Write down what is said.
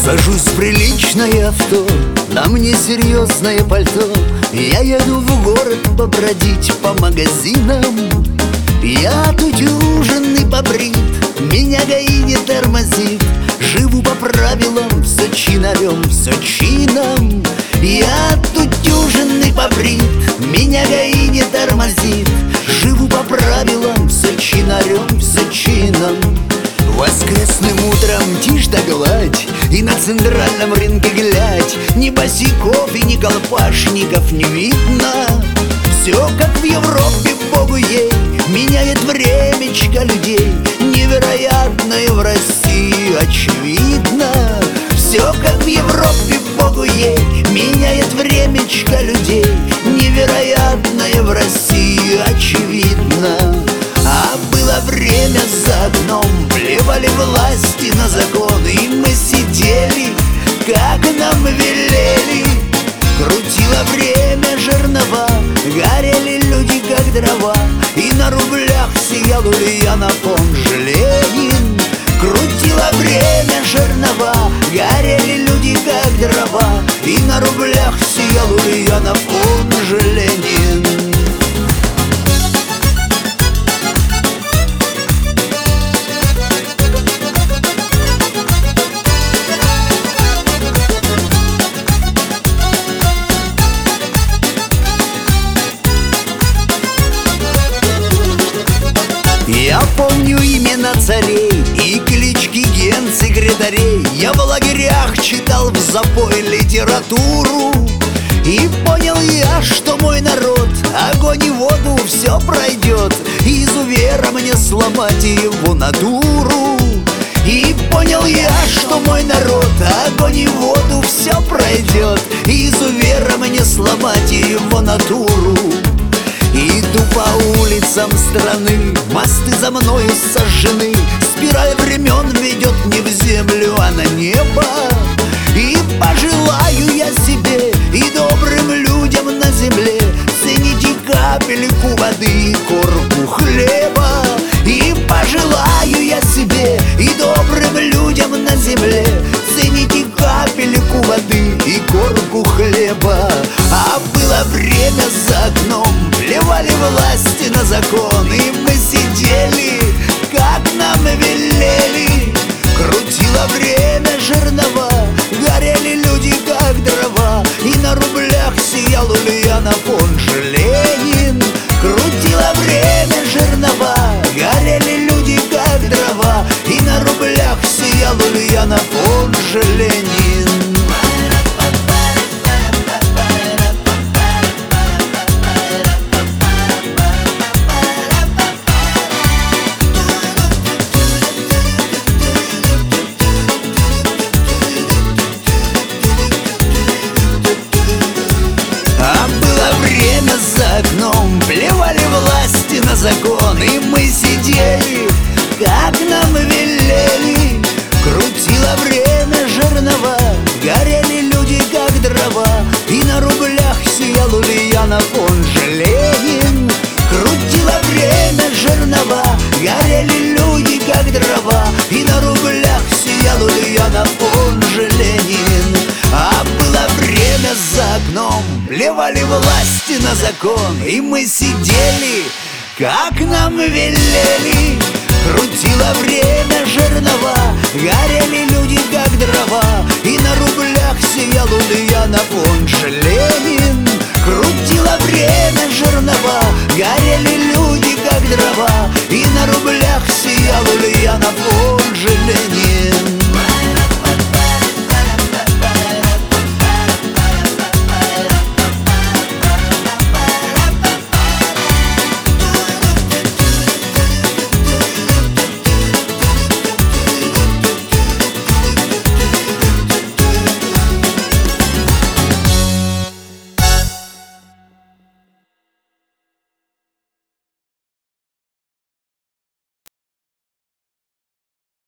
Сажусь в приличное авто, на мне серьезное пальто. Я еду в город побродить по магазинам. Я тутюженный побрит, меня ГАИ не тормозит. Живу по правилам, все чинарем, все чином. Я тутюженный побрит, меня ГАИ не тормозит. Живу по правилам, все чинарем, все чином. Воскресным утром тишь да гладь, и на центральном рынке глядь. Ни босиков и ни колпашников не видно. Все как в Европе, богу ей, меняет времечко людей. Невероятное в России очевидно. Все как в Европе, богу ей, меняет времечко людей. Невероятное в России очевидно. А было время за окном, плевали власти на закон, и мы сидели, как нам велели. Крутило время жернова, горели люди, как дрова, и на рублях сиял Ульянович Ленин. Крутило время жернова, горели люди, как дрова, и на рублях сиял Ульянович Ленин. Я помню имена царей и клички генсекретарей. Я в лагерях читал в запой литературу. И понял я, что мой народ огонь и воду все пройдет, и изувера мне сломать его натуру. И понял я, что мой народ огонь и воду все пройдет, и изувера мне сломать его натуру. Иду по улицам страны, мосты за мною сожжены. Спираль времен ведет не в землю, а на небо. И пожелаю я себе и добрым людям на земле: цените капельку воды и корку хлеба. И пожелаю я себе и добрым людям на земле: цените капельку воды и корку хлеба. А было время за окном, плевали власти на закон, и мы сидели, как нам велели. Крутило время жернова, горели люди, как дрова, и на рублях сиял Ульянович Ленин. Крутило время жернова, горели люди, как дрова, и на рублях сиял Ульянович Ленин. За окном плевали власти на закон, и мы сидели, как нам велели. Крутило время жернова, горели люди, как дрова, и на рублях сиял Ульянович Ленин. Крутило время жернова, горели люди, как дрова, и на рублях сиял Ульянович Ленин. А было время за окном, плевали власти на закон, и мы сидели, как нам велели. Крутило время жернова, горели люди, как дрова, и на рублях сиял Ульянович Ленин. Крутило время жернова, горели люди, как дрова, и на рублях сиял Ульянович